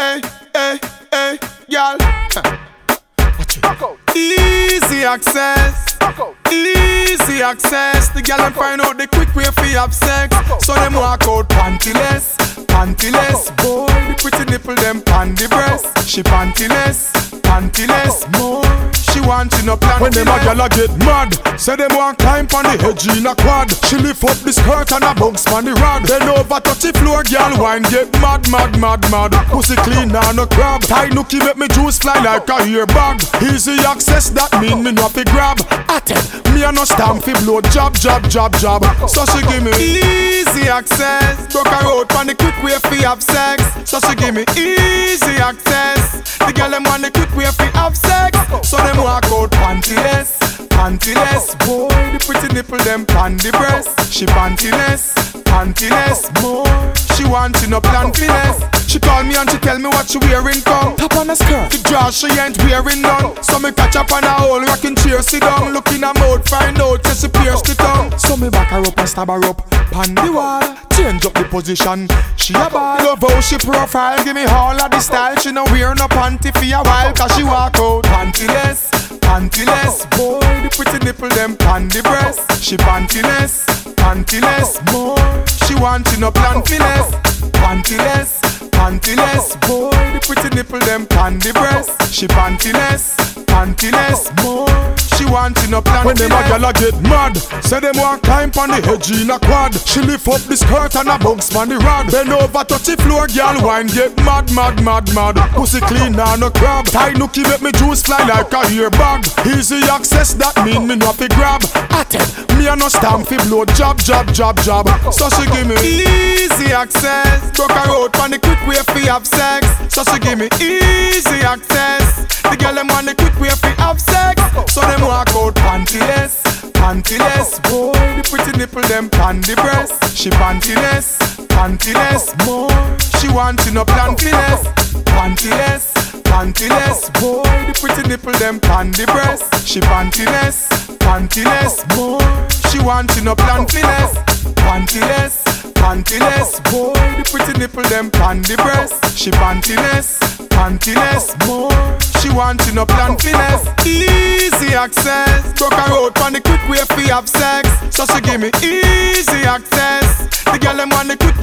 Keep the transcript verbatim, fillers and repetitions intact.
hey, hey, hey, y'all. Easy access, easy access. The girl them find out the quick way for have sex. So them walk out pantyless, pantyless. Boy, the pretty nipple them panty breast. She pantyless, pantyless. More, she want to no plan. When them a gyal a get mad, say them want climb on the hedge in a quad. She lift up the skirt and a bounce on the rod. Then over touch the floor, gyal wine get mad, mad, mad, mad. Pussy clean and no crab. Tie nookie make me juice fly like a ear bag. Easy access, that mean me no fi grab. At it, me a no stamp fi blow. Jab, jab, jab, jab. So she give me easy access. Broke her out on the quick way fi have sex. So she give me easy access. The girl them want the quick way fi have sex. So them walk out pantyless, pantyless. Boy, the pretty nipple them panty breast. She pantyless, pantyless. More, she want to no pantyless. She call me and she tell me what she wearing come. Top on a skirt, the dress she ain't wearing none. So me catch up on a whole rocking chair, sit down. Look in her mouth, find out till she pierce the tongue. So me back her up and stab her up pan the wall. Change up the position, she a ball. Love how she profile, give me all of the style. She no wear no panty for a while, cause she walk out pantyless, pantyless. Boy, the pretty nipple them panty breast. She pantyless, pantyless. More, she want to no pantyless, pantyless, pantyless. Boy, the pretty nipple them panty breast. She pantyless, pantyless. More, she want to no pantyless. When them a gyal a get mad, say them want climb on the hedge in a quad. She lift up the skirt and a bounce on the rod. Bend over touch the floor, gyal wine get mad, mad, mad, mad. Pussy clean and no crab. Tie nookie make me juice fly like a ear bag. Easy access, that mean me no fi grab. At it, me a no stamp fi blow. Jab, jab, jab, jab. So she give me easy access. Broke her out on the quick way fi have sex. So she give me easy access. The girl them want the quick way fi have sex. So them walk out pantyless, pantyless. Boy, the pretty nipple them panty breast. She pantyless, pantyless. More, she want to no pantyless, pantyless, pantyless. Boy, the pretty nipple them panty breast. She pantyless, pantyless. More, she want to no pantyless, pantyless, pantyless. Boy, the pretty nipple them panty breast. She pantyless, pantyless. More, she want to no pantyless. Easy access. Broke her out on the quick way fi have sex. So she give me easy access. The girl them want the quick